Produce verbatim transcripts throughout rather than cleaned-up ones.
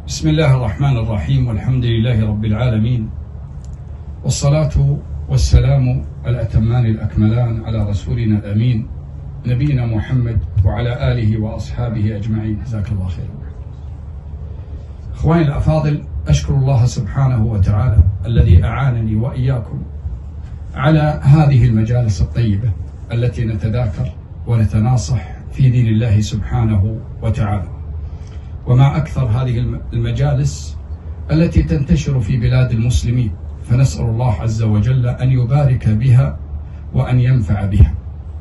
بسم الله الرحمن الرحيم، والحمد لله رب العالمين، والصلاة والسلام الأتمان الأكملان على رسولنا الأمين نبينا محمد وعلى آله وأصحابه أجمعين. جزاك الله خير. إخواني الأفاضل، أشكر الله سبحانه وتعالى الذي أعانني وإياكم على هذه المجالس الطيبة التي نتذاكر ونتناصح في دين الله سبحانه وتعالى. وما أكثر هذه المجالس التي تنتشر في بلاد المسلمين، فنسأل الله عز وجل أن يبارك بها وأن ينفع بها.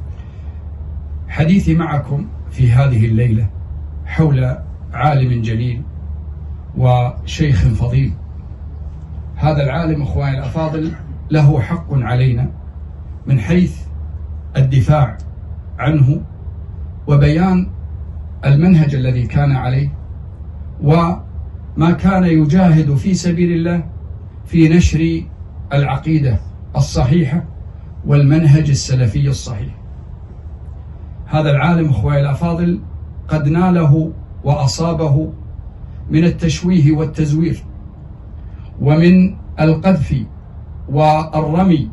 حديثي معكم في هذه الليلة حول عالم جليل وشيخ فضيل. هذا العالم إخواني الأفاضل له حق علينا من حيث الدفاع عنه وبيان المنهج الذي كان عليه، وما كان يجاهد في سبيل الله في نشر العقيدة الصحيحة والمنهج السلفي الصحيح. هذا العالم إخواني الأفاضل قد ناله وأصابه من التشويه والتزوير ومن القذف والرمي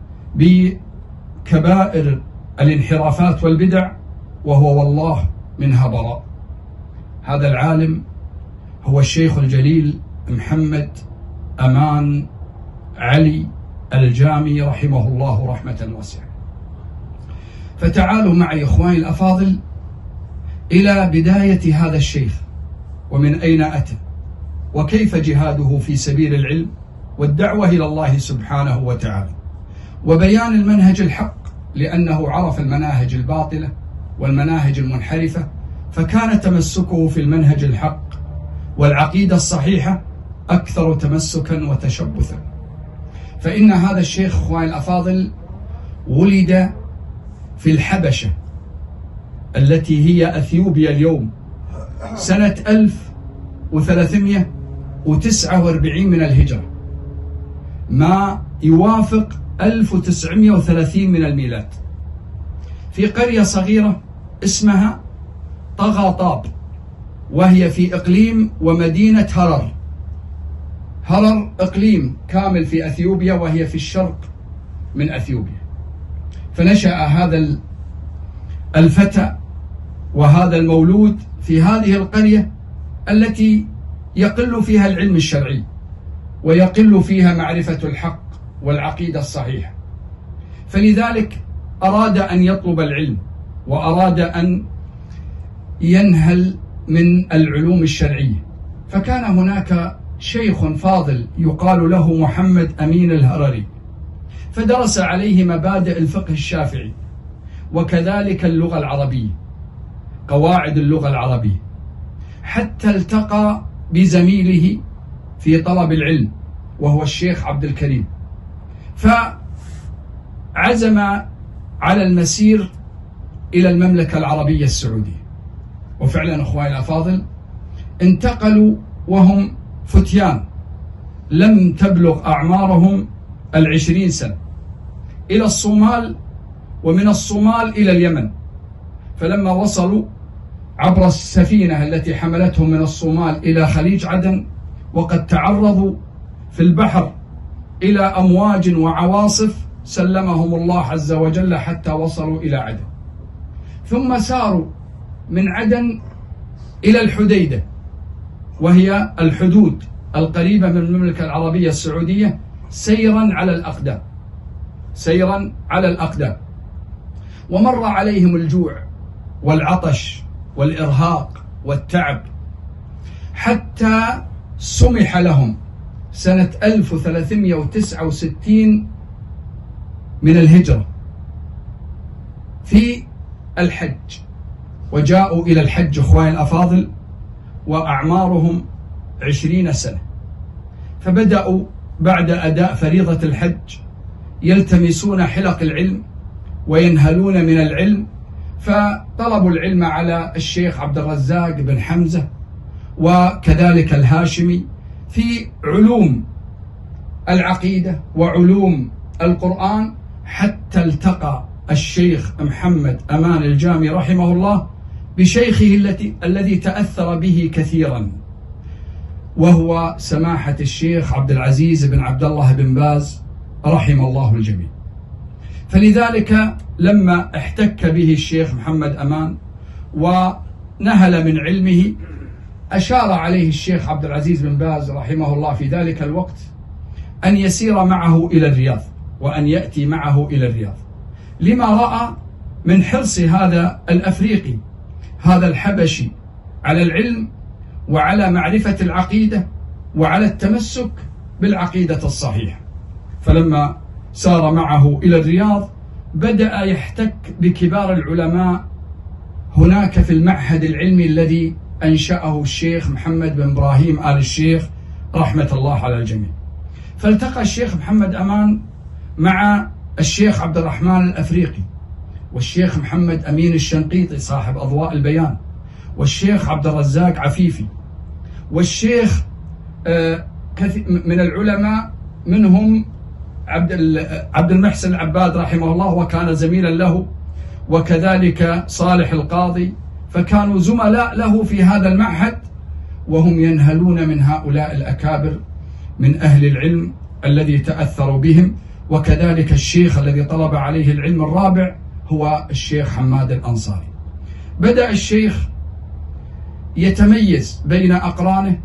بكبائر الانحرافات والبدع، وهو والله منها براء. هذا العالم هو الشيخ الجليل محمد أمان علي الجامي رحمه الله رحمة واسعة. فتعالوا معي إخواني الأفاضل إلى بداية هذا الشيخ، ومن أين أتى، وكيف جهاده في سبيل العلم والدعوة إلى الله سبحانه وتعالى، وبيان المنهج الحق، لأنه عرف المناهج الباطلة والمناهج المنحرفة، فكان تمسكه في المنهج الحق والعقيدة الصحيحة أكثر تمسكا وتشبثا. فإن هذا الشيخ إخواني الأفاضل ولد في الحبشة التي هي أثيوبيا اليوم سنة ألف وثلاثمائة وتسعة وأربعين من الهجرة، ما يوافق ألف وتسعمائة وثلاثين من الميلاد، في قرية صغيرة اسمها طغاطاب، وهي في إقليم ومدينة هرر. هرر إقليم كامل في أثيوبيا، وهي في الشرق من أثيوبيا. فنشأ هذا الفتى وهذا المولود في هذه القرية التي يقل فيها العلم الشرعي ويقل فيها معرفة الحق والعقيدة الصحيحة، فلذلك أراد أن يطلب العلم وأراد أن ينهل من العلوم الشرعية. فكان هناك شيخ فاضل يقال له محمد أمين الهرري، فدرس عليه مبادئ الفقه الشافعي وكذلك اللغة العربية، قواعد اللغة العربية، حتى التقى بزميله في طلب العلم وهو الشيخ عبد الكريم، فعزم على المسير إلى المملكة العربية السعودية. وفعلا أخواني الأفاضل انتقلوا وهم فتيان لم تبلغ أعمارهم العشرين سنة إلى الصومال، ومن الصومال إلى اليمن. فلما وصلوا عبر السفينة التي حملتهم من الصومال إلى خليج عدن، وقد تعرضوا في البحر إلى أمواج وعواصف، سلمهم الله عز وجل حتى وصلوا إلى عدن، ثم ساروا من عدن إلى الحديدة، وهي الحدود القريبة من المملكة العربية السعودية، سيرا على الأقدام سيرا على الأقدام ومر عليهم الجوع والعطش والإرهاق والتعب، حتى سمح لهم سنة ألف وثلاثمائة وتسعة وستين من الهجرة في الحج، وجاءوا إلى الحج إخواني الأفاضل وأعمارهم عشرين سنة. فبدأوا بعد أداء فريضة الحج يلتمسون حلق العلم وينهلون من العلم، فطلبوا العلم على الشيخ عبد الرزاق بن حمزة وكذلك الهاشمي في علوم العقيدة وعلوم القرآن، حتى التقى الشيخ محمد أمان الجامي رحمه الله بشيخه التي الذي تأثر به كثيرا، وهو سماحة الشيخ عبد العزيز بن عبد الله بن باز رحم الله الجميع. فلذلك لما احتك به الشيخ محمد أمان ونهل من علمه، أشار عليه الشيخ عبد العزيز بن باز رحمه الله في ذلك الوقت أن يسير معه إلى الرياض، وأن يأتي معه إلى الرياض، لما رأى من حرص هذا الأفريقي هذا الحبشي على العلم وعلى معرفة العقيدة وعلى التمسك بالعقيدة الصحيحة. فلما سار معه إلى الرياض بدأ يحتك بكبار العلماء هناك في المعهد العلمي الذي أنشأه الشيخ محمد بن إبراهيم آل الشيخ رحمة الله على الجميع. فالتقى الشيخ محمد أمان مع الشيخ عبد الرحمن الأفريقي، والشيخ محمد أمين الشنقيطي صاحب أضواء البيان، والشيخ عبد الرزاق عفيفي، والشيخ من العلماء منهم عبد المحسن العباد رحمه الله وكان زميلا له، وكذلك صالح القاضي، فكانوا زملاء له في هذا المعهد، وهم ينهلون من هؤلاء الأكابر من أهل العلم الذي تأثروا بهم. وكذلك الشيخ الذي طلب عليه العلم الرابع هو الشيخ حماد الأنصاري. بدأ الشيخ يتميز بين أقرانه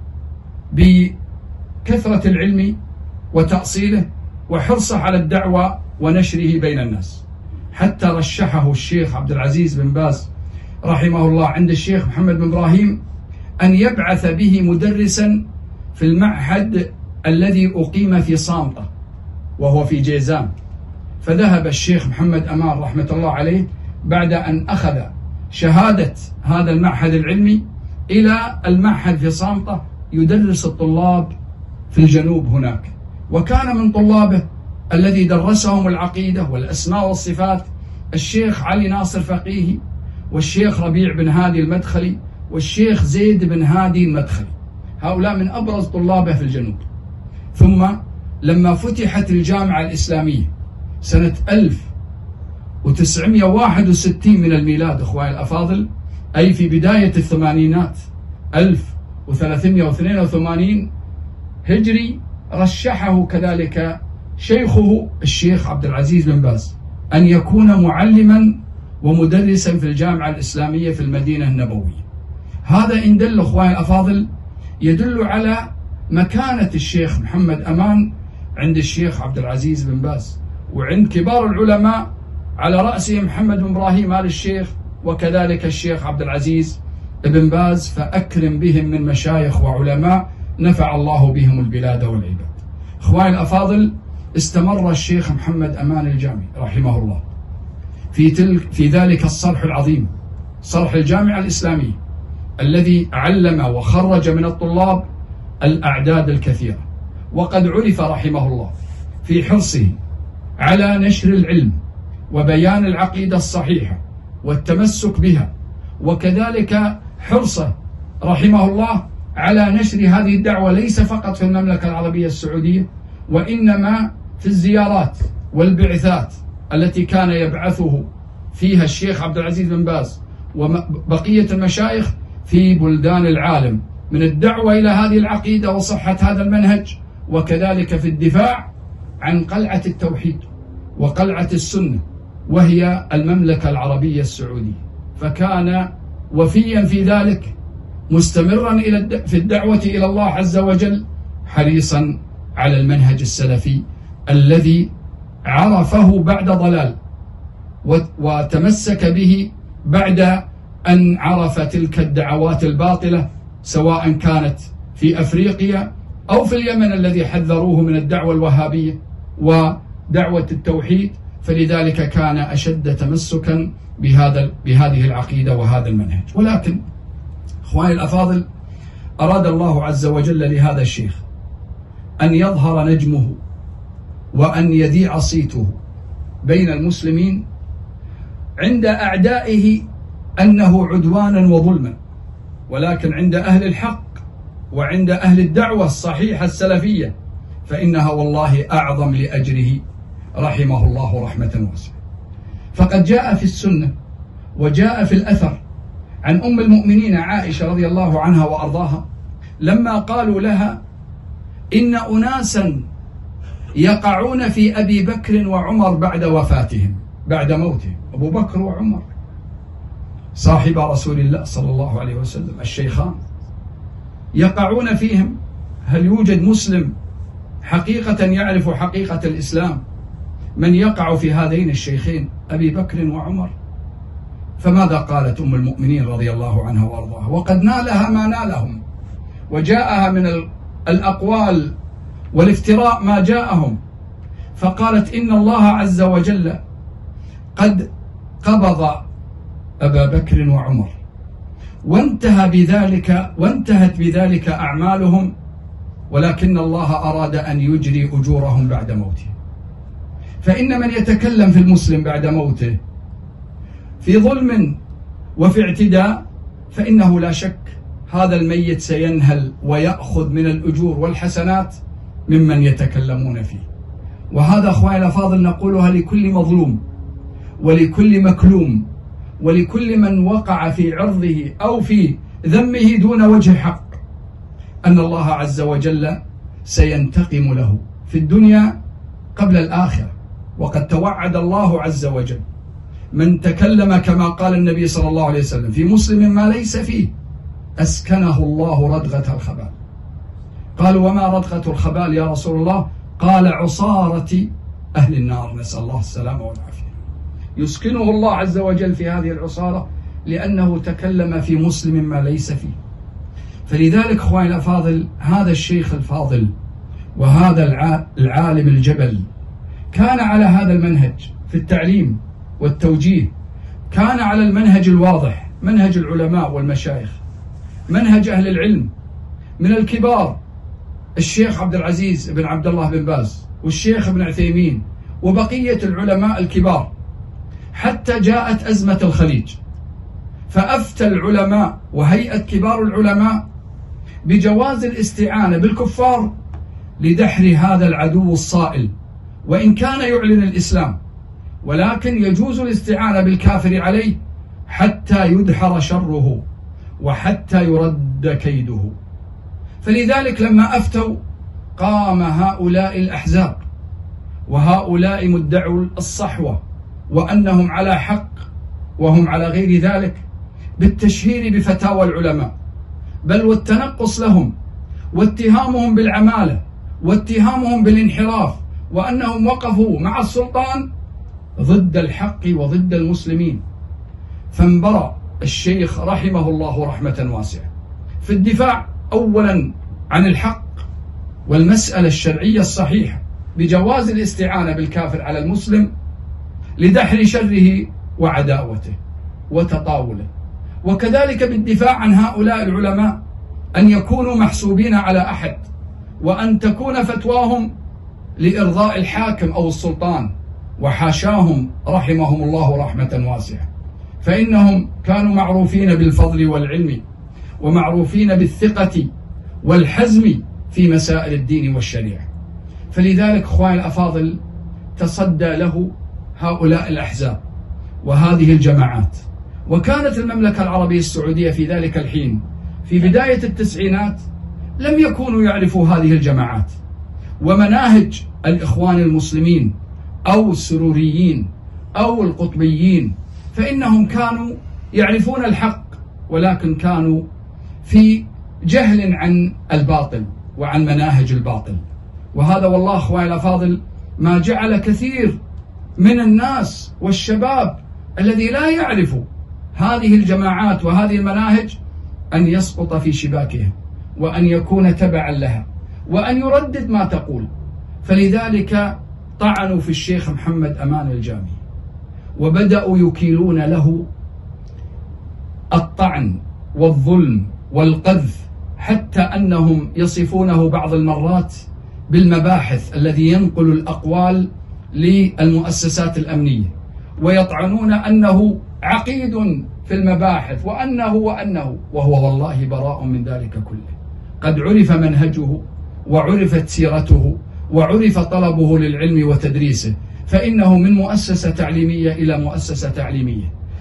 بكثرة العلم وتأصيله وحرصه على الدعوة ونشره بين الناس، حتى رشحه الشيخ عبد العزيز بن باز رحمه الله عند الشيخ محمد بن إبراهيم أن يبعث به مدرسا في المعهد الذي أقيم في صامتة وهو في جيزان. فذهب الشيخ محمد أمان رحمة الله عليه بعد أن أخذ شهادة هذا المعهد العلمي إلى المعهد في صامتة يدرس الطلاب في الجنوب هناك. وكان من طلابه الذي درسهم العقيدة والأسماء والصفات الشيخ علي ناصر فقيهي، والشيخ ربيع بن هادي المدخلي، والشيخ زيد بن هادي المدخلي. هؤلاء من أبرز طلابه في الجنوب. ثم لما فتحت الجامعة الإسلامية سنة ألف وتسعمائة وواحد وستين من الميلاد أخواني الأفاضل، أي في بداية الثمانينات ألف وثلاثمائة واثنين وثمانين هجري، رشحه كذلك شيخه الشيخ عبد العزيز بن باز أن يكون معلما ومدرسا في الجامعة الإسلامية في المدينة النبوية. هذا إن دل أخواني الأفاضل يدل على مكانة الشيخ محمد أمان عند الشيخ عبد العزيز بن باز وعند كبار العلماء، على رأسهم محمد بن إبراهيم آل الشيخ وكذلك الشيخ عبد العزيز بن باز، فأكرم بهم من مشايخ وعلماء نفع الله بهم البلاد والعباد. أخواني الأفاضل، استمر الشيخ محمد أمان الجامي رحمه الله في تلك في ذلك الصرح العظيم، صرح الجامعة الإسلامية الذي علم وخرج من الطلاب الأعداد الكثيرة. وقد عرف رحمه الله في حرصه على نشر العلم وبيان العقيدة الصحيحة والتمسك بها، وكذلك حرصه رحمه الله على نشر هذه الدعوة ليس فقط في المملكة العربية السعودية، وإنما في الزيارات والبعثات التي كان يبعثه فيها الشيخ عبد العزيز بن باز وبقية المشايخ في بلدان العالم، من الدعوة إلى هذه العقيدة وصحة هذا المنهج، وكذلك في الدفاع عن قلعة التوحيد وقلعة السنة وهي المملكة العربية السعودية. فكان وفيا في ذلك، مستمرا إلى في الدعوة إلى الله عز وجل، حريصا على المنهج السلفي الذي عرفه بعد ضلال وتمسك به بعد أن عرف تلك الدعوات الباطلة، سواء كانت في أفريقيا أو في اليمن الذي حذروه من الدعوة الوهابية ودعوة التوحيد. فلذلك كان أشد تمسكا بهذا بهذه العقيدة وهذا المنهج. ولكن أخواني الأفاضل، أراد الله عز وجل لهذا الشيخ أن يظهر نجمه وأن يذيع صيته بين المسلمين عند أعدائه أنه عدوانا وظلما، ولكن عند أهل الحق وعند أهل الدعوة الصحيحة السلفية فإنها والله أعظم لأجره رحمه الله رحمة واسعة. فقد جاء في السنة وجاء في الأثر عن أم المؤمنين عائشة رضي الله عنها وأرضاها لما قالوا لها إن أناسا يقعون في أبي بكر وعمر بعد وفاتهم، بعد موتهم، أبو بكر وعمر صاحب رسول الله صلى الله عليه وسلم الشيخان، يقعون فيهم. هل يوجد مسلم حقيقة يعرف حقيقة الإسلام من يقع في هذين الشيخين أبي بكر وعمر؟ فماذا قالت أم المؤمنين رضي الله عنها وأرضاها وقد نالها ما نالهم، وجاءها من الأقوال والافتراء ما جاءهم؟ فقالت إن الله عز وجل قد قبض أبا بكر وعمر وانتهى بذلك وانتهت بذلك أعمالهم، ولكن الله أراد أن يجري أجورهم بعد موته. فإن من يتكلم في المسلم بعد موته في ظلم وفي اعتداء فإنه لا شك هذا الميت سينهل ويأخذ من الأجور والحسنات ممن يتكلمون فيه. وهذا أخواني الأفاضل نقولها لكل مظلوم ولكل مكلوم ولكل من وقع في عرضه أو في ذمه دون وجه حق، أن الله عز وجل سينتقم له في الدنيا قبل الآخرة. وقد توعد الله عز وجل من تكلم كما قال النبي صلى الله عليه وسلم في مسلم ما ليس فيه أسكنه الله ردغة الخبال. قالوا وما ردغة الخبال يا رسول الله؟ قال عصارة أهل النار، نسأل الله السلامة والعافية. يسكنه الله عز وجل في هذه العصارة لأنه تكلم في مسلم ما ليس فيه. فلذلك أخواني الأفاضل هذا الشيخ الفاضل وهذا العالم الجبل كان على هذا المنهج في التعليم والتوجيه، كان على المنهج الواضح، منهج العلماء والمشايخ، منهج أهل العلم من الكبار، الشيخ عبد العزيز بن عبد الله بن باز والشيخ ابن عثيمين وبقية العلماء الكبار، حتى جاءت أزمة الخليج فأفتى العلماء وهيئة كبار العلماء بجواز الاستعانة بالكفار لدحر هذا العدو الصائل، وإن كان يعلن الإسلام، ولكن يجوز الاستعانة بالكافر عليه حتى يدحر شره وحتى يرد كيده. فلذلك لما أفتوا قام هؤلاء الأحزاب وهؤلاء مدعوا الصحوة وأنهم على حق وهم على غير ذلك بالتشهير بفتاوى العلماء، بل والتنقص لهم واتهامهم بالعمالة واتهامهم بالانحراف، وأنهم وقفوا مع السلطان ضد الحق وضد المسلمين. فانبرأ الشيخ رحمه الله رحمة واسعة في الدفاع أولا عن الحق والمسألة الشرعية الصحيحة بجواز الاستعانة بالكافر على المسلم لدحر شره وعداوته وتطاوله، وكذلك بالدفاع عن هؤلاء العلماء أن يكونوا محسوبين على أحد وأن تكون فتواهم لإرضاء الحاكم أو السلطان، وحاشاهم رحمهم الله رحمة واسعة، فإنهم كانوا معروفين بالفضل والعلم ومعروفين بالثقة والحزم في مسائل الدين والشريعة. فلذلك أخواني الأفاضل تصدى له هؤلاء الأحزاب وهذه الجماعات. وكانت المملكة العربية السعودية في ذلك الحين في بداية التسعينات لم يكونوا يعرفوا هذه الجماعات ومناهج الإخوان المسلمين أو السروريين أو القطبيين، فإنهم كانوا يعرفون الحق ولكن كانوا في جهل عن الباطل وعن مناهج الباطل. وهذا والله أخواني الأفاضل ما جعل كثير من الناس والشباب الذي لا يعرف هذه الجماعات وهذه المناهج أن يسقط في شباكها وأن يكون تبعا لها وأن يردد ما تقول. فلذلك طعنوا في الشيخ محمد أمان الجامي وبدأوا يكيلون له الطعن والظلم والقذف، حتى أنهم يصفونه بعض المرات بالمباحث الذي ينقل الأقوال للمؤسسات الأمنية، ويطعنون أنه عقيد في المباحث وأنه وأنه وهو والله براء من ذلك كله. قد عرف منهجه وعرفت سيرته وعرف طلبه للعلم وتدريسه، فإنه من مؤسسة تعليمية إلى مؤسسة تعليمية،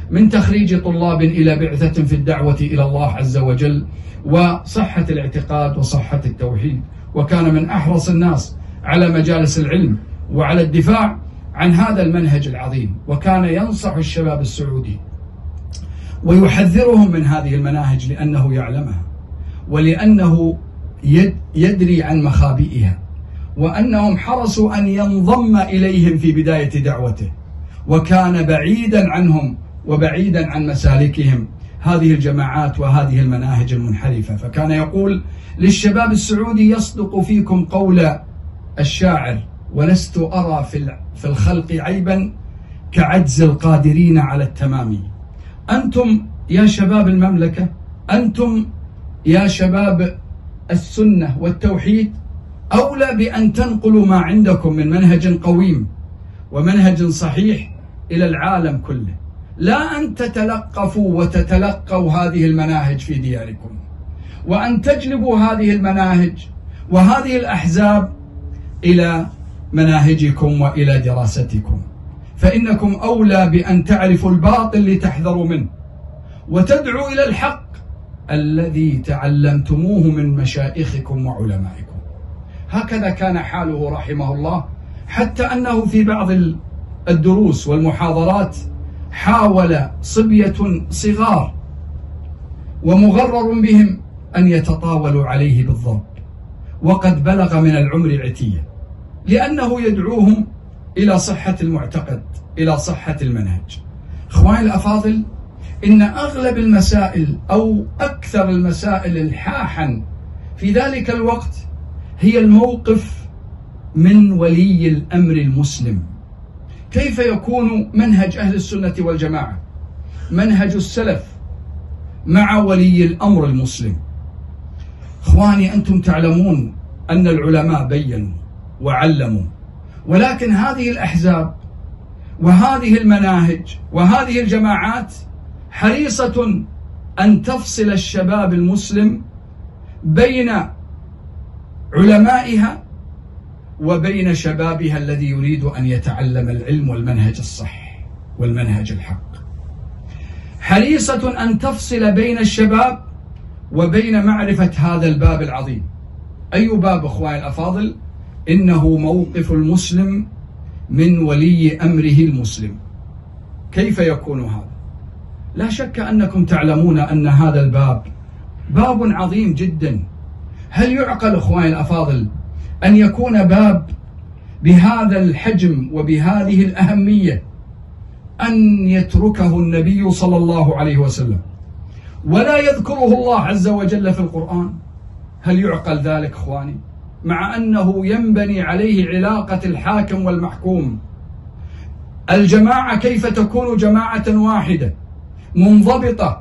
من تخريج طلاب إلى بعثة في الدعوة إلى الله عز وجل وصحة الاعتقاد وصحة التوحيد، وكان من أحرص الناس على مجالس العلم وعلى الدفاع عن هذا المنهج العظيم، وكان ينصح الشباب السعودي ويحذرهم من هذه المناهج لأنه يعلمها، ولأنه يدري عن مخابئها، وأنهم حرصوا أن ينضم إليهم في بداية دعوته، وكان بعيدا عنهم وبعيدا عن مسالكهم هذه الجماعات وهذه المناهج المنحرفة. فكان يقول للشباب السعودي: يصدق فيكم قول الشاعر: ولست أرى في الخلق عيبا كعجز القادرين على التمام. أنتم يا شباب المملكة، أنتم يا شباب السنة والتوحيد، أولى بأن تنقلوا ما عندكم من منهج قويم ومنهج صحيح إلى العالم كله، لا أن تتلقفوا وتتلقوا هذه المناهج في دياركم، وأن تجلبوا هذه المناهج وهذه الأحزاب إلى مناهجكم وإلى دراستكم، فإنكم أولى بأن تعرفوا الباطل لتحذروا منه، وتدعوا إلى الحق الذي تعلمتموه من مشايخكم وعلمائكم. هكذا كان حاله رحمه الله، حتى أنه في بعض الدروس والمحاضرات حاول صبية صغار ومغرر بهم أن يتطاولوا عليه بالضرب، وقد بلغ من العمر عتية، لأنه يدعوهم إلى صحة المعتقد، إلى صحة المنهج. إخواني الأفاضل، إن أغلب المسائل أو أكثر المسائل الحاحا في ذلك الوقت هي الموقف من ولي الأمر المسلم. كيف يكون منهج أهل السنة والجماعة، منهج السلف، مع ولي الأمر المسلم؟ إخواني، أنتم تعلمون أن العلماء بينوا وعلموا، ولكن هذه الأحزاب وهذه المناهج وهذه الجماعات حريصة أن تفصل الشباب المسلم بين علمائها وبين شبابها الذي يريد أن يتعلم العلم والمنهج الصح والمنهج الحق. حريصة أن تفصل بين الشباب وبين معرفة هذا الباب العظيم. أي باب إخواني الأفاضل؟ إنه موقف المسلم من ولي أمره المسلم. كيف يكون هذا؟ لا شك أنكم تعلمون أن هذا الباب باب عظيم جدا. هل يعقل إخواني الأفاضل أن يكون باب بهذا الحجم وبهذه الأهمية أن يتركه النبي صلى الله عليه وسلم ولا يذكره الله عز وجل في القرآن؟ هل يعقل ذلك إخواني؟ مع أنه ينبني عليه علاقة الحاكم والمحكوم. الجماعة كيف تكون جماعة واحدة منضبطة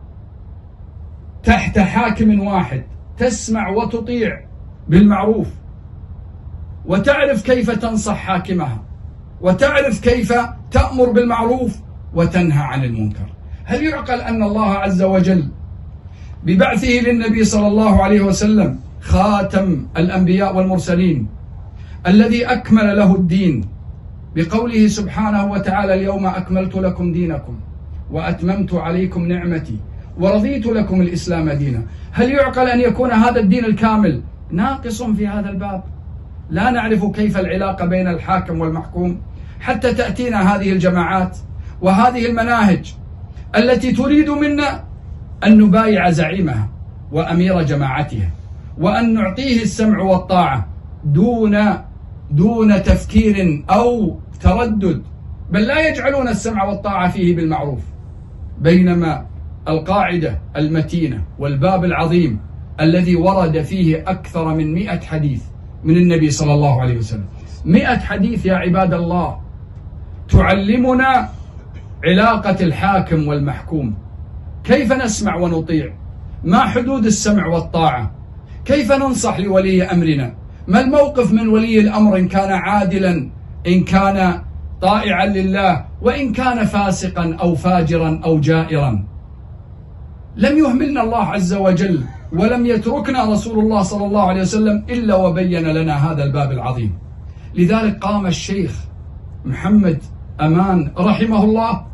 تحت حاكم واحد، تسمع وتطيع بالمعروف، وتعرف كيف تنصح حاكمها، وتعرف كيف تأمر بالمعروف وتنهى عن المنكر؟ هل يعقل أن الله عز وجل ببعثه للنبي صلى الله عليه وسلم خاتم الأنبياء والمرسلين الذي أكمل له الدين بقوله سبحانه وتعالى: اليوم أكملت لكم دينكم وأتممت عليكم نعمتي ورضيت لكم الإسلام دينا، هل يعقل أن يكون هذا الدين الكامل ناقص في هذا الباب؟ لا نعرف كيف العلاقة بين الحاكم والمحكوم، حتى تأتينا هذه الجماعات وهذه المناهج التي تريد منا أن نبايع زعيمها وأمير جماعتها وأن نعطيه السمع والطاعة دون دون تفكير أو تردد، بل لا يجعلون السمع والطاعة فيه بالمعروف. بينما القاعدة المتينة والباب العظيم الذي ورد فيه أكثر من مئة حديث من النبي صلى الله عليه وسلم، مئة حديث يا عباد الله تعلمنا علاقة الحاكم والمحكوم، كيف نسمع ونطيع، ما حدود السمع والطاعة، كيف ننصح لولي أمرنا، ما الموقف من ولي الأمر إن كان عادلا، إن كان طائعا لله، وإن كان فاسقا أو فاجرا أو جائرا. لم يهملنا الله عز وجل ولم يتركنا رسول الله صلى الله عليه وسلم إلا وبين لنا هذا الباب العظيم. لذلك قام الشيخ محمد أمان رحمه الله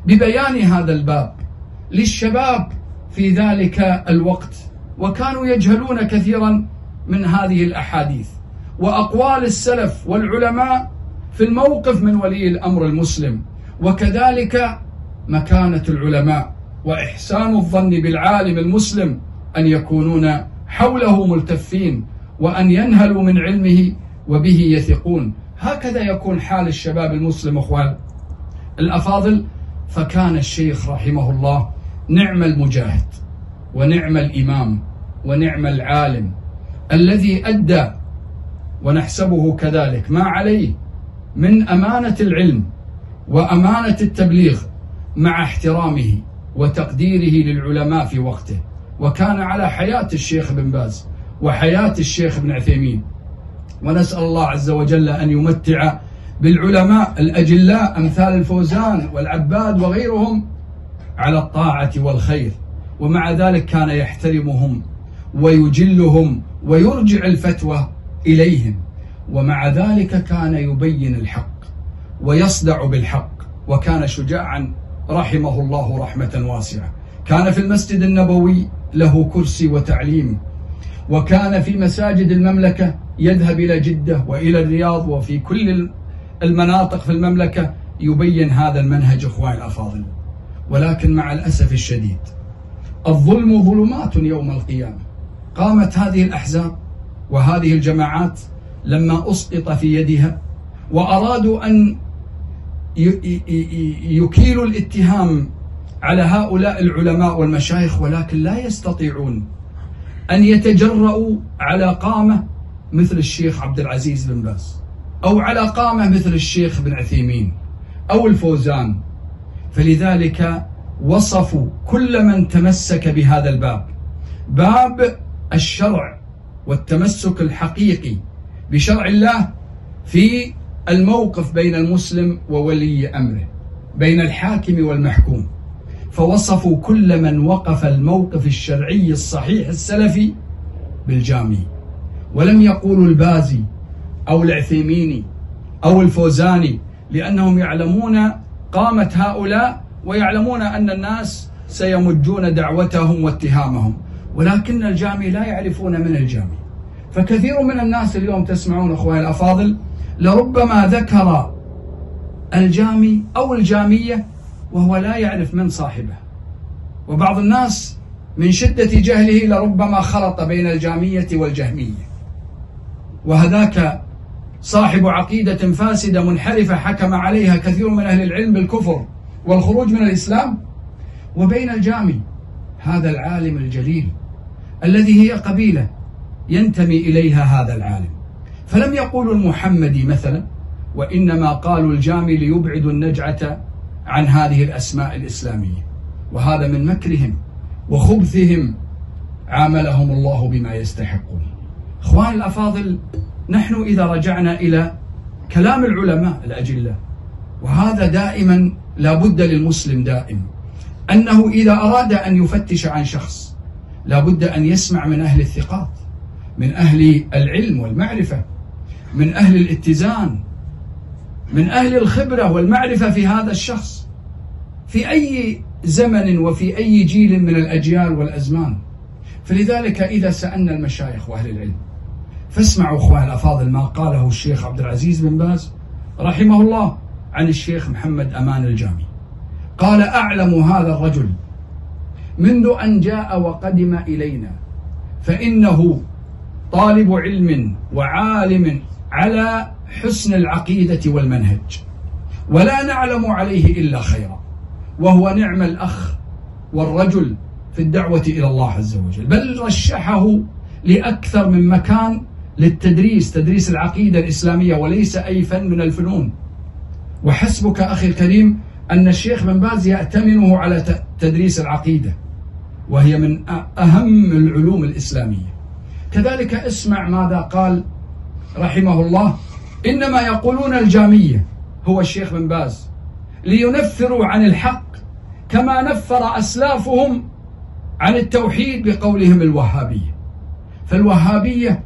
ببيان هذا الباب للشباب في ذلك الوقت، وكانوا يجهلون كثيرا من هذه الأحاديث وأقوال السلف والعلماء في الموقف من ولي الأمر المسلم، وكذلك مكانة العلماء وإحسان الظن بالعالم المسلم أن يكونون حوله ملتفين وأن ينهلوا من علمه وبه يثقون. هكذا يكون حال الشباب المسلم أخوان الأفاضل. فكان الشيخ رحمه الله نعم المجاهد ونعم الإمام ونعم العالم الذي أدى ونحسبه كذلك ما عليه من أمانة العلم وأمانة التبليغ مع احترامه وتقديره للعلماء في وقته. وكان على حياة الشيخ بن باز وحياة الشيخ بن عثيمين، ونسأل الله عز وجل أن يمتع بالعلماء الأجلاء أمثال الفوزان والعباد وغيرهم على الطاعة والخير، ومع ذلك كان يحترمهم ويجلهم ويرجع الفتوى إليهم، ومع ذلك كان يبين الحق ويصدع بالحق، وكان شجاعا رحمه الله رحمة واسعة. كان في المسجد النبوي له كرسي وتعليم، وكان في مساجد المملكة يذهب إلى جدة وإلى الرياض وفي كل المناطق في المملكة يبين هذا المنهج أخواني الأفاضل. ولكن مع الأسف الشديد الظلم ظلمات يوم القيامة. قامت هذه الأحزاب وهذه الجماعات لما أسقط في يدها وأرادوا أن يكيلوا الاتهام على هؤلاء العلماء والمشايخ، ولكن لا يستطيعون أن يتجرؤوا على قامة مثل الشيخ عبد العزيز بن باز أو على قامة مثل الشيخ بن عثيمين أو الفوزان. فلذلك وصفوا كل من تمسك بهذا الباب، باب الشرع والتمسك الحقيقي بشرع الله في الموقف بين المسلم وولي أمره، بين الحاكم والمحكوم، فوصفوا كل من وقف الموقف الشرعي الصحيح السلفي بالجامي، ولم يقولوا البازي أو العثيميني أو الفوزاني، لأنهم يعلمون قامة هؤلاء ويعلمون أن الناس سيمجون دعوتهم واتهامهم، ولكن الجامي لا يعرفون من الجامي. فكثير من الناس اليوم تسمعون أخواني الأفاضل لربما ذكر الجامي أو الجامية وهو لا يعرف من صاحبه، وبعض الناس من شدة جهله لربما خلط بين الجامية والجهمية، وهذاك صاحب عقيدة فاسدة منحرفة حكم عليها كثير من أهل العلم بالكفر والخروج من الإسلام، وبين الجامي هذا العالم الجليل الذي هي قبيلة ينتمي إليها هذا العالم. فلم يقولوا المحمدي مثلا، وإنما قالوا الجامي ليبعدوا النجعة عن هذه الأسماء الإسلامية، وهذا من مكرهم وخبثهم عاملهم الله بما يستحقون. إخواني الأفاضل، نحن إذا رجعنا إلى كلام العلماء الأجلاء، وهذا دائما لا بد للمسلم دائما أنه إذا أراد أن يفتش عن شخص لا بد أن يسمع من أهل الثقات، من أهل العلم والمعرفة، من أهل الاتزان، من أهل الخبرة والمعرفة في هذا الشخص في أي زمن وفي أي جيل من الأجيال والأزمان. فلذلك إذا سألنا المشايخ وأهل العلم فاسمعوا أخواني الأفاضل ما قاله الشيخ عبد العزيز بن باز رحمه الله عن الشيخ محمد أمان الجامي. قال: أعلم هذا الرجل منذ أن جاء وقدم إلينا، فإنه طالب علم وعالم على حسن العقيدة والمنهج، ولا نعلم عليه إلا خيرا، وهو نعم الأخ والرجل في الدعوة إلى الله عز وجل، بل رشحه لأكثر من مكان للتدريس، تدريس العقيدة الإسلامية وليس أي فن من الفنون. وحسبك أخي الكريم أن الشيخ بن باز يأتمنه على تدريس العقيدة، وهي من أهم العلوم الإسلامية. كذلك اسمع ماذا قال رحمه الله: إنما يقولون الجامية هو الشيخ بن باز لينفروا عن الحق كما نفر أسلافهم عن التوحيد بقولهم الوهابية. فالوهابية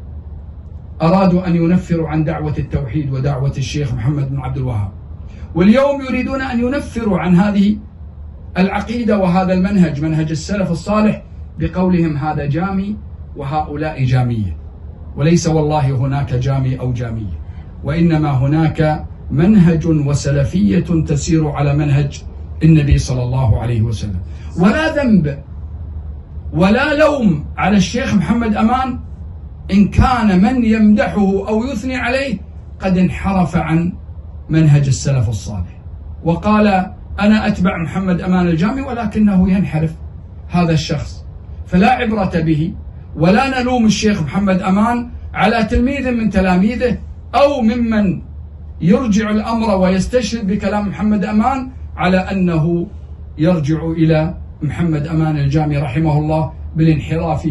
أرادوا أن ينفروا عن دعوة التوحيد ودعوة الشيخ محمد بن عبد الوهاب، واليوم يريدون أن ينفروا عن هذه العقيدة وهذا المنهج منهج السلف الصالح بقولهم هذا جامي وهؤلاء جامية، وليس والله هناك جامي أو جامية، وإنما هناك منهج وسلفية تسير على منهج النبي صلى الله عليه وسلم. ولا ذنب ولا لوم على الشيخ محمد أمان إن كان من يمدحه أو يثني عليه قد انحرف عن منهج السلف الصالح وقال أنا أتبع محمد أمان الجامي، ولكنه ينحرف هذا الشخص، فلا عبرة به. ولا نلوم الشيخ محمد أمان على تلميذ من تلاميذه أو ممن يرجع الأمر ويستشهد بكلام محمد أمان على أنه يرجع إلى محمد أمان الجامي رحمه الله بالانحراف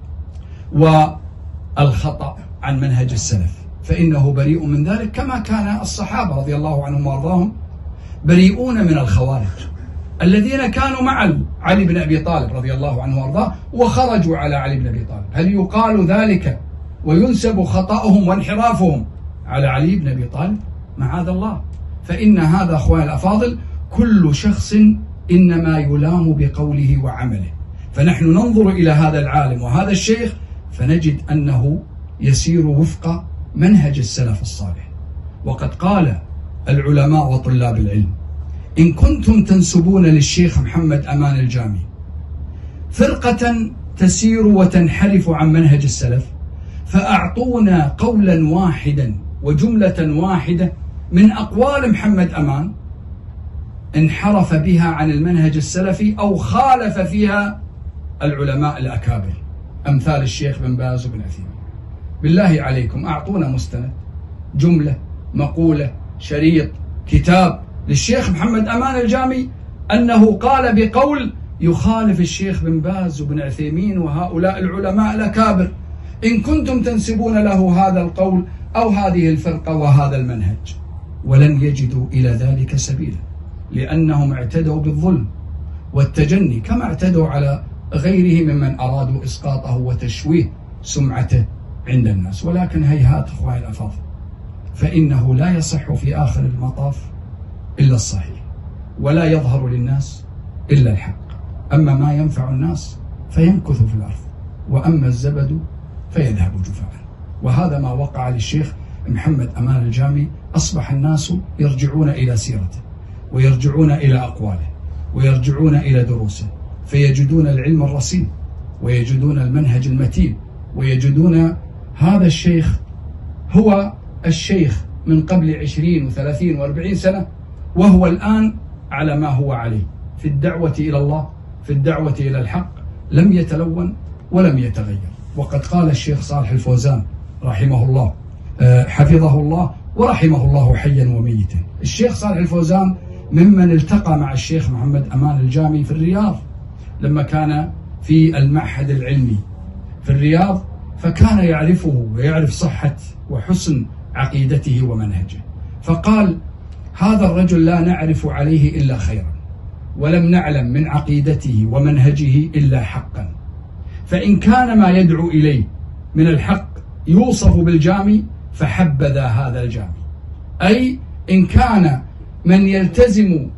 والخطأ عن منهج السلف، فإنه بريء من ذلك، كما كان الصحابة رضي الله عنهم وارضاهم بريئون من الخوارج الذين كانوا مع علي بن أبي طالب رضي الله عنه وارضاه وخرجوا على علي بن أبي طالب. هل يقال ذلك وينسب خطأهم وانحرافهم على علي بن أبي طالب؟ معاذ الله. فإن هذا أخواني الأفاضل كل شخص إنما يلام بقوله وعمله، فنحن ننظر إلى هذا العالم وهذا الشيخ فنجد أنه يسير وفق منهج السلف الصالح. وقد قال العلماء وطلاب العلم إن كنتم تنسبون للشيخ محمد أمان الجامي فرقة تسير وتنحرف عن منهج السلف فأعطونا قولا واحدا وجملة واحدة من أقوال محمد أمان انحرف بها عن المنهج السلفي أو خالف فيها العلماء الأكابر أمثال الشيخ بن باز وبن عثيمين. بالله عليكم أعطونا مستند، جملة، مقولة، شريط، كتاب للشيخ محمد أمان الجامي أنه قال بقول يخالف الشيخ بن باز وبن عثيمين وهؤلاء العلماء الأكابر، إن كنتم تنسبون له هذا القول أو هذه الفرقة وهذا المنهج. ولن يجدوا إلى ذلك سبيلا، لأنهم اعتدوا بالظلم والتجني كما اعتدوا على غيره ممن أرادوا إسقاطه وتشويه سمعته عند الناس. ولكن هيهات أخواني الأفاضل، فإنه لا يصح في آخر المطاف إلا الصحيح، ولا يظهر للناس إلا الحق. أما ما ينفع الناس فيمكث في الأرض، وأما الزبد فيذهب جفاء. وهذا ما وقع للشيخ محمد أمان الجامي. أصبح الناس يرجعون إلى سيرته ويرجعون إلى أقواله ويرجعون إلى دروسه، فيجدون العلم الرصين ويجدون المنهج المتين ويجدون هذا الشيخ هو الشيخ من قبل عشرين وثلاثين واربعين سنة، وهو الآن على ما هو عليه في الدعوة إلى الله، في الدعوة إلى الحق، لم يتلون ولم يتغير. وقد قال الشيخ صالح الفوزان رحمه الله حفظه الله ورحمه الله حيا وميتا. الشيخ صالح الفوزان ممن التقى مع الشيخ محمد أمان الجامي في الرياض لما كان في المعهد العلمي في الرياض، فكان يعرفه ويعرف صحة وحسن عقيدته ومنهجه، فقال هذا الرجل لا نعرف عليه إلا خيرا، ولم نعلم من عقيدته ومنهجه إلا حقا، فإن كان ما يدعو إليه من الحق يوصف بالجامي فحبذا هذا الجامي، أي إن كان من يلتزم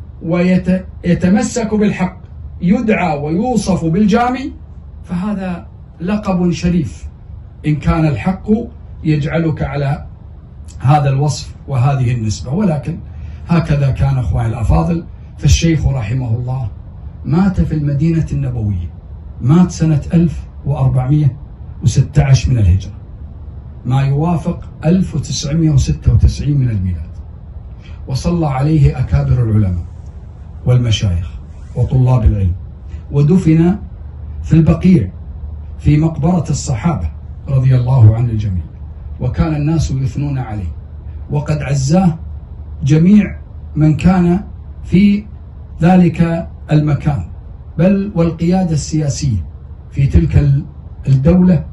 ويتمسك بالحق يدعى ويوصف بالجامي فهذا لقب شريف إن كان الحق يجعلك على هذا الوصف وهذه النسبة. ولكن هكذا كان أخواني الأفاضل. فالشيخ رحمه الله مات في المدينة النبوية، مات سنة ألف وأربعمائة وستة عشر من الهجرة، ما يوافق ألف وتسعمائة وستة وتسعين من الميلاد، وصلى عليه أكابر العلماء والمشايخ وطلاب العلم، ودفن في البقيع في مقبرة الصحابة رضي الله عن الجميع، وكان الناس يثنون عليه، وقد عزاه جميع من كان في ذلك المكان، بل والقيادة السياسية في تلك الدولة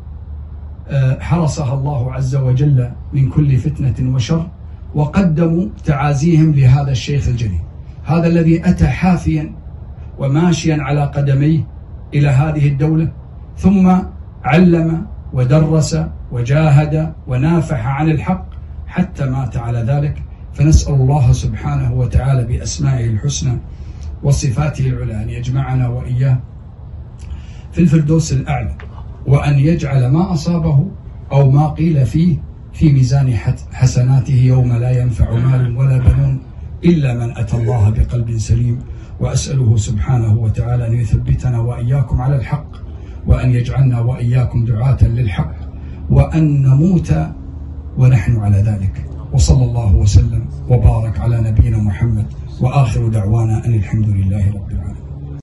حرسها الله عز وجل من كل فتنة وشر، وقدموا تعازيهم لهذا الشيخ الجليل، هذا الذي أتى حافيا وماشيا على قدميه إلى هذه الدولة، ثم علم ودرس وجاهد ونافح عن الحق حتى مات على ذلك. فنسأل الله سبحانه وتعالى بأسمائه الحسنى وصفاته العلى أن يجمعنا وإياه في الفردوس الأعلى، وأن يجعل ما أصابه أو ما قيل فيه في ميزان حسناته يوم لا ينفع مال ولا بنون إلا من أتى الله بقلب سليم. وأسأله سبحانه وتعالى أن يثبتنا وإياكم على الحق، وأن يجعلنا وإياكم دعاة للحق، وأن نموت ونحن على ذلك. وصلى الله وسلم وبارك على نبينا محمد، وآخر دعوانا أن الحمد لله رب العالمين.